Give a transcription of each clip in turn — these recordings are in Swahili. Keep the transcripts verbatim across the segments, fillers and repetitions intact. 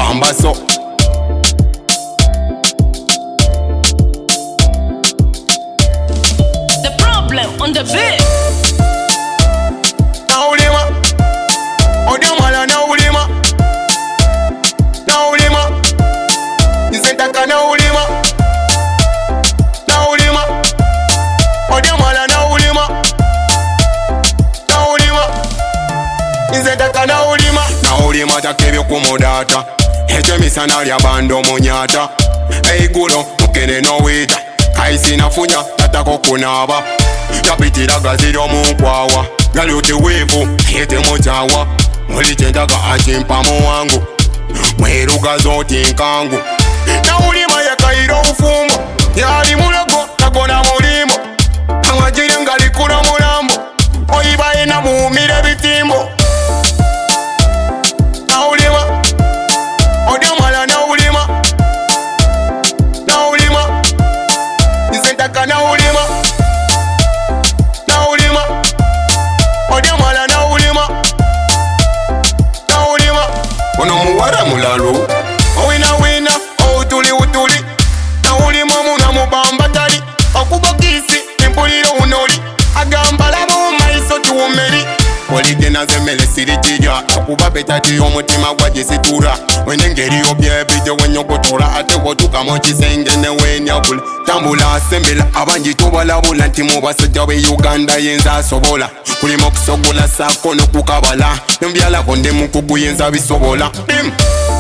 bamba so. The problem on the beat. Naulima, odamala naulima, naulima, nzentaka naulima, naulima, odamala naulima, naulima, nzentaka naulima, naulima takebyo kumudata, ejo misana lya bando munyata, eigulo mukene nowita, kaisi nafunya tatako kunaba, yapitira gaziro munkwawa. Gali uti wivu, hete mojawa. Mwili chendaga achimpa muwangu, mweruga zoti nkangu. Na ulima ya kairo ufumo, yali mulago, nakona mulimo. Hangajiri ngali kuna mulambo, oibaye na muumire bitimbo. Na ulima, odamala na ulima, na ulima, nzentaka na ulima, na ulima, odamala na ulima, na ulima. Ono muwara mulalu, owina wina, outuli utuli. Na ulima muna mubamba tali, okuba kisi, impuliro unoli. Agamba labo maiso tuumeri. Oligena zemele sirijija, akuba betati yomutima gwa jisitura. Wenengeri obyebije wenyokotora, ate wotuka mochisenge ne wenyakula. Tambula asembela, abanji tubalabula nti mubasajja be Uganda yenza asobola. Kulima okusogola sako nokukabala, nembyala konde mukugu yenza bisobola. Bim!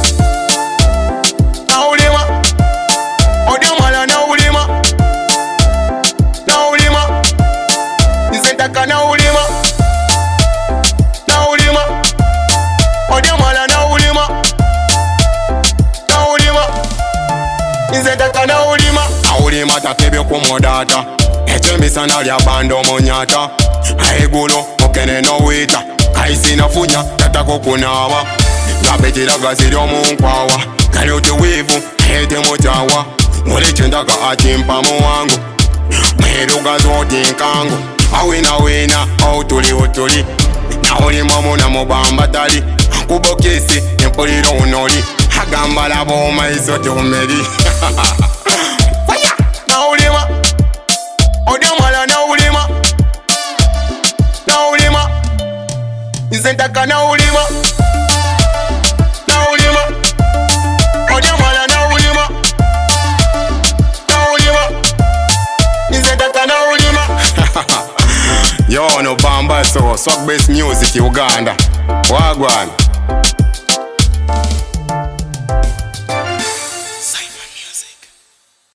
Naulima, odamala naulima, naulima, nzentaka naulima, naulima, odamala naulima, naulima, nzentaka naulima. Naulima takebyo kumudata, ejo misana lya bando munyata, aigulo mukene nowita, kaisi nafunya tatako kunaba, yapitira gaziro munkwawa. Gali uti wivu, hete mojawa. Mwili chendaga achimpa muwangu, mweruga zoti nkangu. Awina wina, outuli utuli. Naulima muna mubamba tali, akuba kisi, impuliro unoli. Agamba labo maiso tuumeri. Naulima, odamala naulima, naulima, nzentaka naulima, naulima, odamala naulima, naulima, nzentaka naulima. Yo no bamba so, swag based music Uganda. Wagwan.